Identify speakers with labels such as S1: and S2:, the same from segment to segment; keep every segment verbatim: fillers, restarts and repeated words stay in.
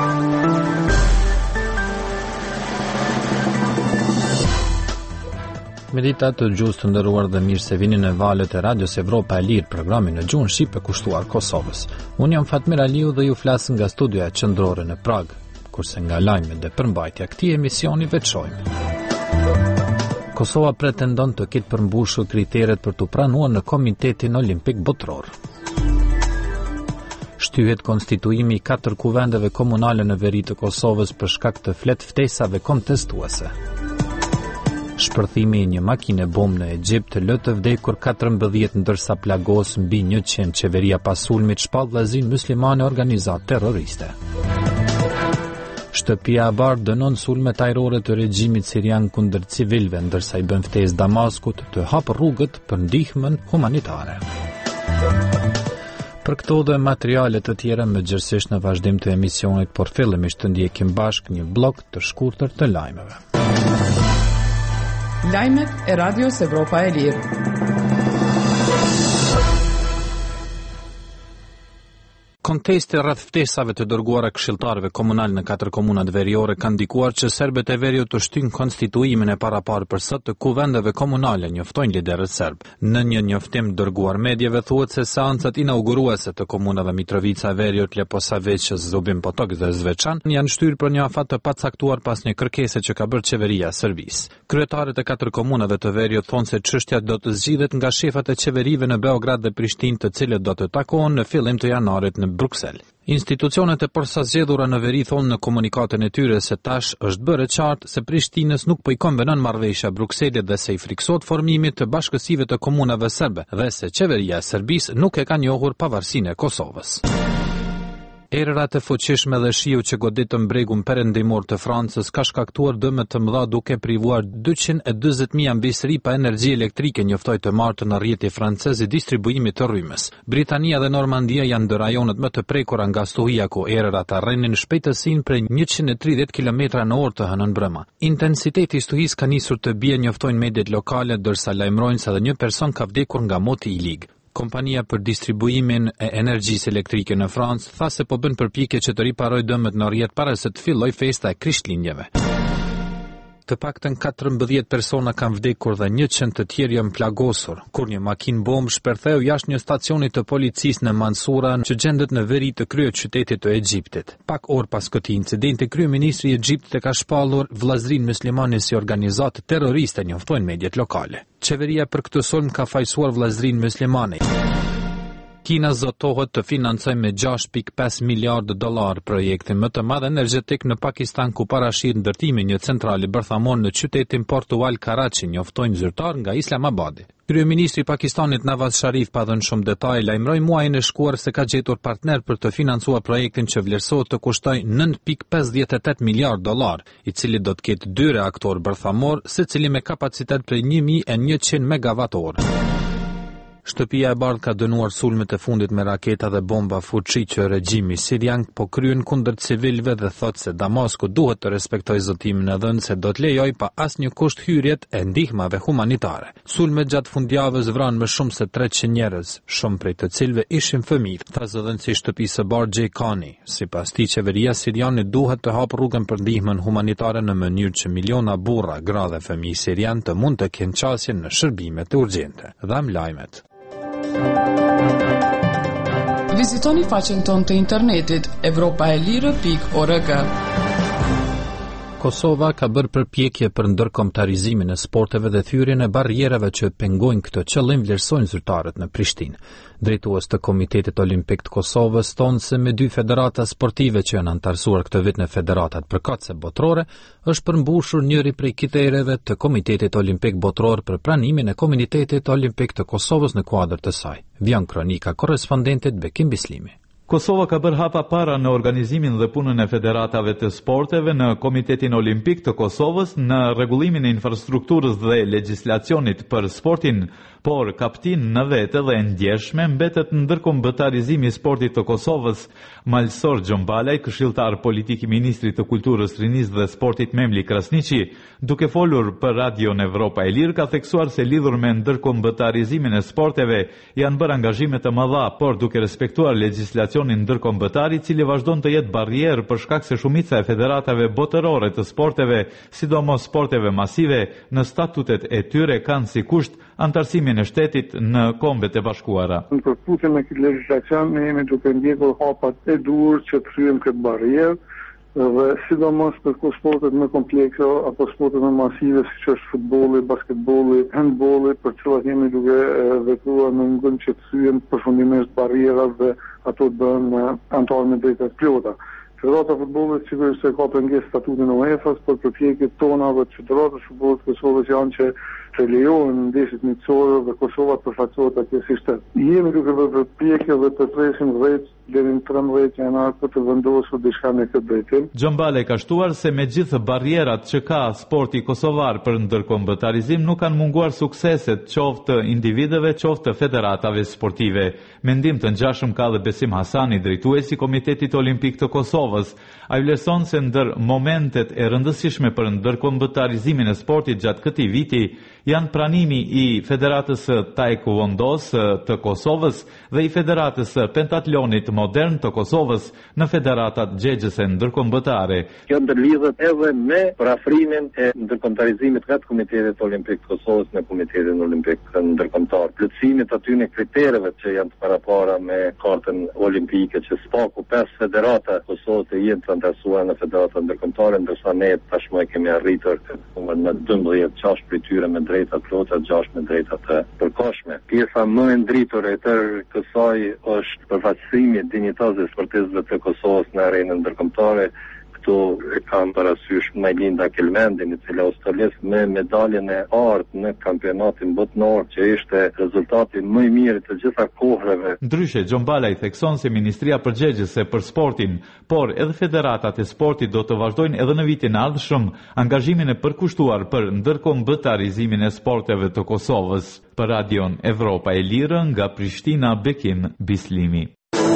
S1: Medita të gjuhës të nderuar dhe mirë se vini në valët e Radios Evropa e Lirë, programin në gjuhën shqipe kushtuar Kosovës. Unë jam Fatmir Aliu dhe ju flas nga studioja qendrore në Prag, kurse nga lajmet dhe përmbajtja këtij emisioni veçojmë. Kosova pretendon të ketë përmbushur kriteret për të pranuar në Komitetin Olimpik Botror. Shtyhet konstituimi i katër kuvendeve komunale në veri të Kosovës për shkak të flet ftesave kontestuese. Shpërthimi i një makine bombë në Egjipt lë të vdekur katërmbëdhjetë ndërsa plagos mbi njëqind. Qeveria pas sulmit shpall vllazërinë muslimane organizat terroriste. Shtëpia e Bardhë dënon sulmet ajrore të regjimit sirian kundër civilëve, ndërsa i bën ftesë Damaskut të hapë rrugët për ndihmën humanitare. Për këto dhe materiale të tjera më gjithsesi në vazhdim të emisionit, por fillimisht të ndjekim bashkë një blok të shkurtër të lajmeve.
S2: Lajmet e Radios Evropa e Lirë.
S1: Kontesti rreth ftesave të dërguara këshilltarëve komunal në katër komunat veriore kanë ndikuar që serbët e veriut të shtyjnë konstituimin e paraparë për sot të kuvendeve komunale, njoftojnë liderët serb. Në një njoftim dërguar mediave thuhet se seancat inauguruese të komunave Mitrovica e Veriut, Leposavić, Zubin Potok dhe Zvečan janë shtyrë për një afat të pacaktuar pas një kërkese që ka bërë qeveria e Serbisë. Kryetarët e katër komunave të Veriut thonë se çështja do të zgjidhet nga shefat e qeverive në Beograd dhe Prishtinë, të cilët do të takohen në fillim të janarit në Bruksel. Institucionet e posaçëdhura në veri thonë në komunikatën e tyre se tash është bërë qartë se Prishtinës nuk po i konvenon marrëveshja Brukselit dhe se i friksohet formimi të bashkësive të komunave serbe dhe se qeveria e Serbisë nuk e ka njohur pavarësinë e Kosovës. Erërat e fuqishme dhe shiu që goditën bregun perëndimor të Francës ka shkaktuar dëme të mëdha duke privuar dyqind e dyzet mijë ambisëri pa energji elektrike, njoftoi të martën në rrjeti francez i distribuimit të rrymës. Britania dhe Normandia janë ndër rajonet më të prekura nga stuhia ku erërat arrenin shpejtësinë prej njëqind e tridhjetë kilometra në orë të hënën brëma. Intensiteti i stuhisë ka nisur të bie, njoftojnë mediat lokale, ndërsa lajmërojnë se edhe një person ka vdekur nga moti i lig. Kompania për distribuimin e energjisë elektrike në Francë tha se po bën përpjekje që të riparojë dëmet në rrjet para se të fillojë festa e Krishtlindjeve. Të paktën katërmbëdhjetë persona kanë vdekur dhe njëqind të tjerë janë plagosur, kur një makinë bombë shpërtheu jashtë një stacioni të policisë në Mansura, që gjendet në veri të kryeqytetit të Egjiptit. Pak orë pas këtij incidenti, kryeministri i Egjiptit e ka shpallur vllazërinë muslimane si organizatë terroriste, njoftojnë mediat lokale. Qeveria për këtë sulm ka fajsuar vllazërinë muslimane. Kina zotohet të financojë me gjashtë pikë pesë miliardë dollar projektin më të madh energjetik në Pakistan, ku parashit ndërtimin një centrale bërthamor në qytetin portual Karachi, njoftojnë zyrtar nga Islamabadi. Kryeministri i Pakistanit Nawaz Sharif pa dhënë shumë detaje, lajmëroi muajin e shkuar se ka gjetur partner për të financuar projektin që vlerësohet të kushtoj nëntë pikë pesëdhjetë e tetë miliardë dollar, i cili do të ketë dy reaktor bërthamor, secili me kapacitet prej një mijë e njëqind megawatt orë. Shtëpia e Bardhë ka dënuar sulmet e fundit me raketa dhe bomba fuqi që regjimi sirian po kryen kundër civilëve dhe thotë se Damasku duhet të respektojë zotimin e dhënë se do të lejojë pa asnjë kusht hyrjet e ndihmave humanitare. Sulmet gjatë fundjavës vranë më shumë se treqind njerëz, shumë prej të cilëve ishin fëmijë, tha zëdhënësi i shtëpisë së Bardhë Jay Kani. Sipas tij, qeveria siriane duhet të hapë rrugën për ndihmën humanitare në mënyrë që miliona burra, gra dhe fëmijë sirian të mund të kenë qasje në shërbimet urgjente. Dham lajmet.
S2: Vizitoni faqen tonë të internetit evropa e lirë pikë org.
S1: Kosova ka bërë përpjekje për ndërkombëtarizimin e sporteve dhe thyrjen e barrierave që pengojnë këtë qëllim, vlerësojnë zyrtarët në Prishtinë. Drejtues të Komitetit Olimpik të Kosovës thonë se me dy federata sportive që janë antarësuar këtë vit në federatat përkatëse botrore, është përmbushur njëri prej kritereve të Komitetit Olimpik Botror për pranimin e Komitetit Olimpik të Kosovës në kuadër të saj. Vjen kronika korrespondentit Bekim Bislimi.
S3: Kosova ka bërë hapa para në organizimin dhe punën e federatave të sporteve në Komitetin Olimpik të Kosovës, në rregullimin e infrastrukturës dhe legjislacionit për sportin, por kaptin në vete dhe ndjeshme mbetet ndërkombëtarizimi i sportit të Kosovës. Malsor Gjombalaj, këshilltar politik i ministrit të kulturës, rinisë dhe sportit Memli Krasniqi, duke folur për Radion Evropa e Lirë, ka theksuar se lidhur me ndërkombëtarizimin e sporteve janë bërë angazhime të mëdha, por duke respektuar legjislacionin legjislacionin ndërkombëtar, i cili vazhdon të jetë barrierë për shkak se shumica e federatave botërore të sporteve, sidomos sporteve masive, në statutet e tyre kanë si kusht antarësimin e shtetit në Kombet e Bashkuara.
S4: Në përputhje me këtë legjislacion, ne jemi duke ndjekur hapat e dur që të kryejmë këtë barrierë, dhe sidomos për sportet më komplekse apo sportet më masive siç është futbolli, basketbolli, handbolli, për cilat jemi duke vepruar në mënyrë që të thyejmë përfundimisht barrierat dhe ato të bëhen antarë me drejta të plota. Federata e futbollit sigurisht se ka pengesë statutin e UEFA-s, por përpjekjet tona dhe të Federatës së futbollit të Kosovës janë që të lejohen ndeshjet miqësore dhe Kosova të përfaqësohet atje si shtet. Jemi duke bërë përpjekje dhe të presim dhjetë deri në tridhjetë janar për të vendosur diçka në këtë drejtim.
S3: Xhambale ka shtuar se me gjithë barrierat që ka sporti kosovar për ndërkombëtarizim nuk kanë munguar sukseset qoftë të individëve, qoftë të federatave sportive. Mendim të ngjashëm ka dhe Besim Hasani, drejtuesi i Komitetit Olimpik të Kosovës. Ai vlerëson se ndër momentet e rëndësishme për ndërkombëtarizimin e sportit gjatë këtij viti janë pranimi i Federatës së Taekwondos të Kosovës dhe i Federatës së Pentatlonit Modern të Kosovës në federatat gjegjëse ndërkombëtare.
S5: Kjo ndërlidhet edhe me parafrimin e ndërkombëtarizimit nga Komiteti Olimpik të Kosovës në Komitetin Olimpik Ndërkombëtar. Plotësimit aty në kritereve që janë të parapara me kartën olimpike që spaku pesë federata Kosovës të jenë të antarësuar në federata ndërkombëtare, ndërsa ne tashmë kemi arritur në dymbëdhjetë qashtë prej tyre me drejta plota, gjashtë me drejta të përkohshme. Pjesa më e ndritur e tërë kësaj është përfaqësimi i dinjitazëve sportistëve të Kosovës në arenën ndërkombëtare. Këtu e kam parasysh Majlinda Kelmendin, i cila australis me medaljen e artë në kampionatin botëror, që ishte rezultati më i mirë të gjitha kohrave.
S3: Ndryshe, Xhombala i thekson se Ministria Përgjegjëse për sportin, por edhe federatat e sportit do të vazhdojnë edhe në vitin ardhshëm angazhimin e përkushtuar për ndërkombëtarizimin e sporteve të Kosovës. Për Radion Evropa e Lirë, nga Prishtina, Bekim Bislimi.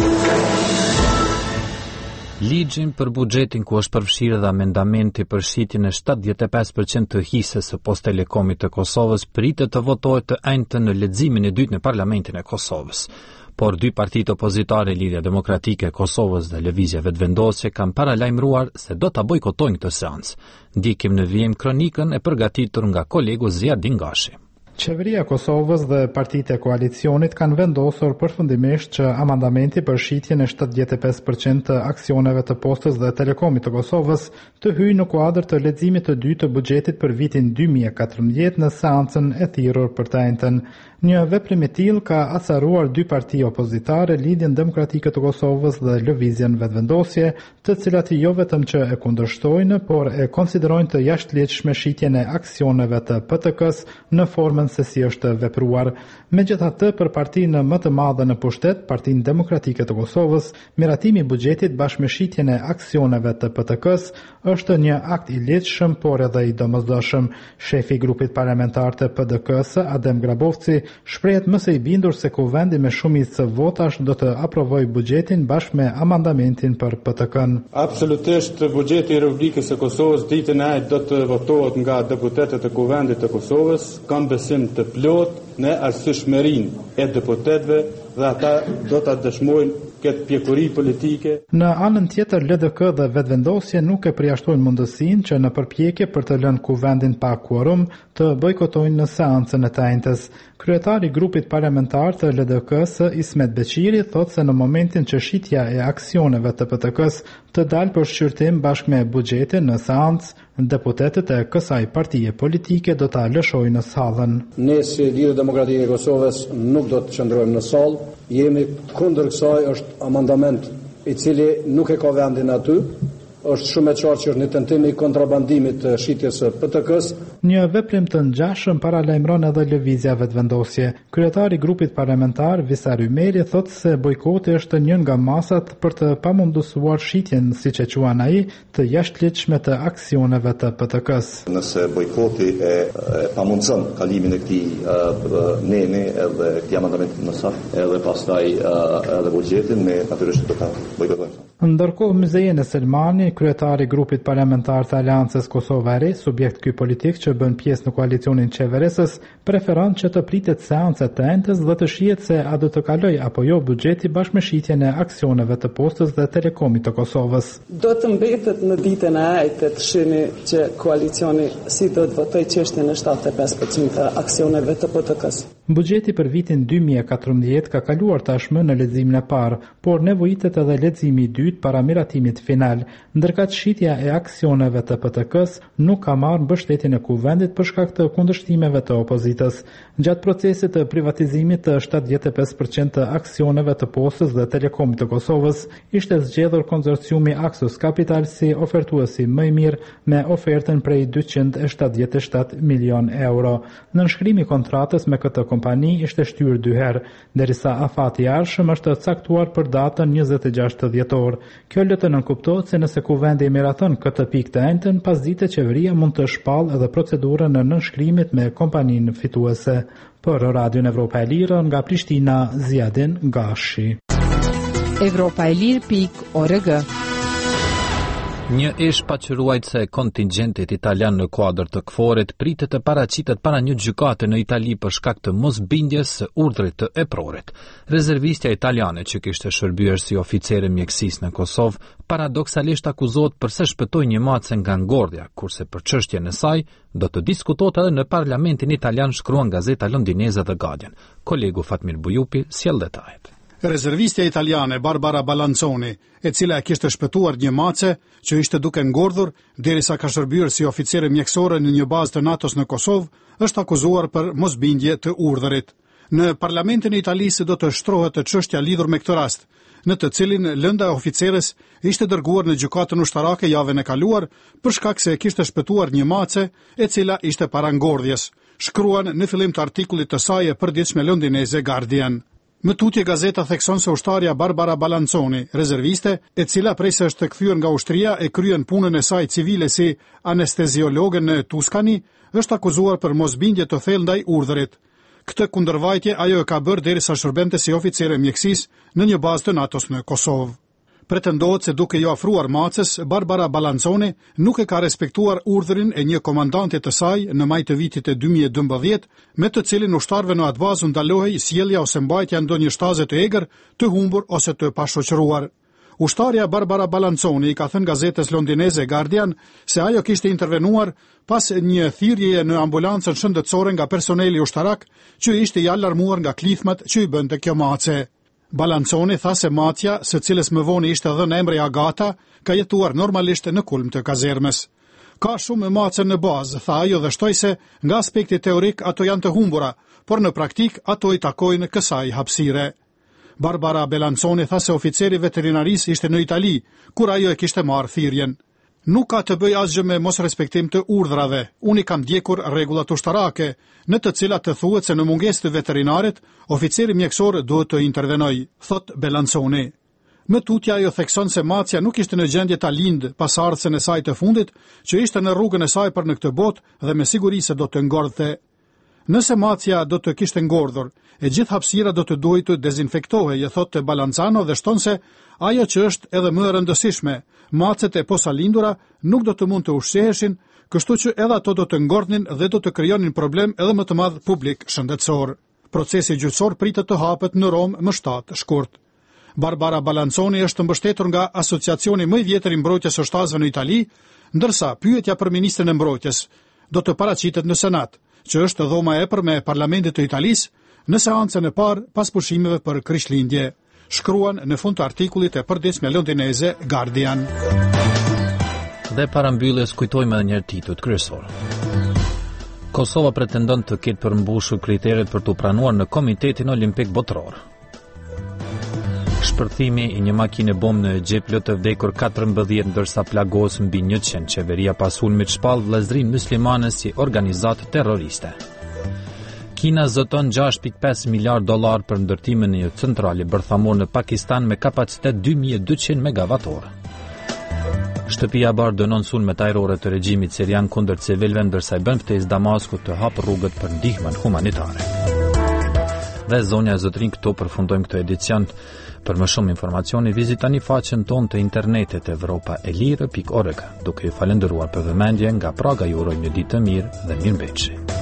S1: Ligjin për buxhetin ku është përfshirë dhe amendamenti për shitjen e shtatëdhjetë e pesë përqind të hisës së Post Telekomit të Kosovës pritet të votohet të enjtë në leximin e dytë në Parlamentin e Kosovës. Por dy partitë opozitare, Lidhja Demokratike e Kosovës dhe Lëvizja Vetëvendosje, kanë paralajmëruar se do ta bojkotojnë këtë seancë. Ndiqim në vijim kronikën e përgatitur nga kolegu Ziadin Gashi.
S6: Qeveria e Kosovës dhe partitë e koalicionit kanë vendosur përfundimisht që amandamenti për shitjen e shtatëdhjetë e pesë përqind të aksioneve të Postës dhe Telekomit të Kosovës të hyjë në kuadër të leximit të dytë të buxhetit për vitin dy mijë e katërmbëdhjetë në seancën e thirrur për të enjtën. Një veprim i tillë ka acaruar dy parti opozitare, Lidhjen Demokratike të Kosovës dhe Lëvizjen Vetëvendosje, të cilat jo vetëm që e kundërshtojnë, por e konsiderojnë të jashtëligjshme shitjen e aksioneve të P T K-s në formën se si është vepruar. Megjithatë, për partinë më të madhe në pushtet, Partinë Demokratike të Kosovës, miratimi i buxhetit bashkë me shitjen e aksioneve të P T K-s është një akt i lehtëshëm, por edhe i domosdoshëm. Shefi i grupit parlamentar të P D K-s, Adem Grabovci, shprehet më së i bindur se kuvendi me shumicë votash do të aprovojë buxhetin bashkë me amandamentin për P T K-n.
S7: Absolutisht buxheti i Republikës së Kosovës ditën e do të votohet nga deputetët e kuvendit të Kosovës. Kam besim të plot në arsyeshmërinë e deputetëve dhe ata do ta dëshmojnë këtë pjekuri politike.
S6: Në anën tjetër, L D K dhe Vetëvendosje nuk e përjashtojnë mundësinë që në përpjekje për të lënë kuvendin pa kvorum të bojkotojnë në seancën e të enjtës. Kryetari i grupit parlamentar të L D K-s, Ismet Beqiri, thotë se në momentin që shitja e aksioneve të P T K-s të dalë për shqyrtim bashkë me buxhetin në seancë, deputetët e kësaj partije politike do ta lëshojnë sallën.
S8: Ne si Lidhja Demokratike e Kosovës nuk do të qëndrojmë në sallë, jemi kundër kësaj, është amandament i cili nuk e ka vendin aty. Është shumë e qartë që është një tentim i kontrabandimit të shitjes së P T K-s.
S6: Një veprim të ngjashëm paralajmëron edhe Lëvizja Vetëvendosje. Kryetari i grupit parlamentar Visar Ymeri thotë se bojkoti është një nga masat për të pamundësuar shitjen, siç e quan ai, të jashtëligjshme të aksioneve të P T K-s.
S9: Nëse bojkoti e, e pamundson kalimin e këtij neni edhe këtij amandamenti në saf, edhe pastaj edhe buxhetin, ne natyrisht do ta bojkotojmë.
S6: Ndërkohë Myzejen e Selmani, kryetari i grupit parlamentar të Aleancës Kosovë e Re, subjekt ky politik që që bën pjesë në koalicionin qeveresës preferon që të pritet seanca të entës dhe të shihet se a do të kaloj apo jo buxheti bashkë me shitjen e aksioneve të Postës dhe Telekomit të Kosovës.
S10: Do të mbetet në ditën e ejtë të shihni që koalicioni si do të votojë çështjen e shtatëdhjetë e pesë përqind të aksioneve të P T K-s.
S6: Buxheti për vitin dy mijë e katërmbëdhjetë ka kaluar tashmë në leximin e parë, por nevojitet edhe leximi i dytë para miratimit final, ndërkaq shitja e aksioneve të P T K-s nuk ka marrë mbështetjen e kuvendit për shkak të kundërshtimeve të opozitës. Gjatë procesit të privatizimit të shtatëdhjetë e pesë përqind të aksioneve të Postës dhe Telekomit të Kosovës, ishte zgjedhur konsorciumi Axos Capital si ofertuesi më i mirë me ofertën prej dyqind e shtatëdhjetë e shtatë milion euro. Nënshkrimi i kontratës me këtë kompani ishte shtyrë dy herë, derisa afati i ardhshëm është caktuar për datën njëzet e gjashtë dhjetor. Kjo le të nënkuptohet se nëse kuvendi i miraton këtë pikë të entën, pasdite qeveria mund të shpallë edhe procedurën në nënshkrimit me kompaninë fituese. Për Radion Evropa e Lirë nga Prishtina, Ziadin Gashi.
S11: Evropa e Lirë pikë org.
S1: Një ish paqëruajtëse e kontingjentit italian në kuadër të K F O R-it pritet të paraqitet para një gjykate në Itali për shkak të mosbindjes së urdhrit të EPROR-it. Rezervistja italiane që kishte shërbyer si oficere mjekësisë në Kosovë, paradoksalisht akuzohet për se shpëtoi një mace nga ngordhja, kurse për çështjen e saj do të diskutohet edhe në parlamentin italian, shkruan gazeta londineze The Guardian. Kolegu Fatmir Bujupi sjell detajet.
S12: Rezervistja italiane Barbara Balanzoni, e cila e kishte shpëtuar një mace që ishte duke ngordhur derisa ka shërbyer si oficere mjekësore në një bazë të NATO-s në Kosovë, është akuzuar për mosbindje të urdhërit. Në parlamentin e Italisë do të shtrohet çështja lidhur me këtë rast, në të cilin lënda e oficeres ishte dërguar në gjykatën ushtarake javën e kaluar për shkak se kishte shpëtuar një mace e cila ishte para ngordhjes, shkruan në fillim të artikullit të saj e përditshme londineze Guardian. Më tutje gazeta thekson se ushtarja Barbara Balanzoni, rezerviste, e cila prej se është kthyer nga ushtria e kryen punën e saj civile si anesteziologe në Tuskani, është akuzuar për mosbindje të thellë ndaj urdhërit. Këtë kundërvajtje ajo e ka bërë derisa shërbente si oficere mjekësisë në një bazë të NATO-s në Kosovë. Pretendohet se duke ju afruar macës, Barbara Balanzoni nuk e ka respektuar urdhërin e një komandanti të saj në maj të vitit e dy mijë e dymbëdhjetë, me të cilin ushtarëve në atë bazë ndalohej sjellja ose mbajtja ndonjë shtaze të egër, të humbur ose të pashoqëruar. Ushtarja Barbara Balanzoni i ka thënë gazetës londineze Guardian se ajo kishte intervenuar pas një thirrjeje në ambulancën shëndetësore nga personeli ushtarak që ishte i alarmuar nga klithmat që i bënte kjo mace. Balanzoni tha se matja, së cilës më vonë ishte dhënë emri Agata, ka jetuar normalisht në kulm të kazermës. Ka shumë mace në bazë, tha ajo dhe shtoi se nga aspekti teorik ato janë të humbura, por në praktik ato i takojnë kësaj hapësire. Barbara Balanzoni tha se oficeri veterinaris ishte në Itali, kur ajo e kishte marrë thirrjen. Nuk ka të bëj asgjë me mos respektim të urdhrave. Unë kam ndjekur rregullat ushtarake, në të cilat të thuhet se në mungesë të veterinarit, oficeri mjekësor duhet të intervenojë, thot Balanzoni. Më tutje ajo thekson se macja nuk ishte në gjendje ta lind pas ardhsën e saj të fundit, që ishte në rrugën e saj për në këtë botë dhe me siguri se do të ngordhte. Nëse macja do të kishte ngordhur, e gjithë hapësira do të duhej të dezinfektohej, e thotë Balanzano dhe shton se ajo që është edhe më e rëndësishme, macet e posalindura nuk do të mund të ushqeheshin, kështu që edhe ato do të ngordhnin dhe do të krijonin problem edhe më të madh publik shëndetësor. Procesi gjyqësor pritet të hapet në Rom më shtatë shkurt. Barbara Balanzoni është mbështetur nga Asociacioni më i vjetër i mbrojtjes së shtazëve në Itali, ndërsa pyetja për ministrin e mbrojtjes do të paraqitet në Senat, që është dhoma e epërme e Parlamentit të Italisë, në seancën e parë pas pushimeve për Krishtlindje, shkruan në fund të artikullit e përditshme londineze Guardian.
S1: Dhe para mbylljes kujtojmë edhe një herë titujt kryesor. Kosova pretendon të ketë përmbushur kriteret për të pranuar në Komitetin Olimpik Botror. Shpërthimi i një makine bombë në Egjipt lë të vdekur katërmbëdhjetë ndërsa plagos mbi njëqind. Qeveria pas sulmit shpall vëllezërinë muslimane si organizatë terroriste. Kina zoton gjashtë pikë pesë miliardë dollar për ndërtimin e një centrale bërthamor në Pakistan me kapacitet dy mijë e dyqind megawatt orë. Shtëpia Bar dënon sulmet ajrore të regjimit sirian kundër civilëve, ndërsa i bën ftesë Damaskut të hapë rrugët për ndihmën humanitare. Dhe zonja e zotrin, këto përfundojmë këtë edicion. Për më shumë informacioni vizitoni faqen tonë të internetit evropa e lirë pikë org. Duke ju falendëruar për vëmendjen, nga Praga ju uroj një ditë të mirë dhe mirëmbëjtje.